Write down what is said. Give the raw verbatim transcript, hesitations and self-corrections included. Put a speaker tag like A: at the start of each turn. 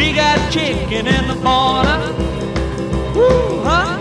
A: We got chicken in the corner. Woo, huh?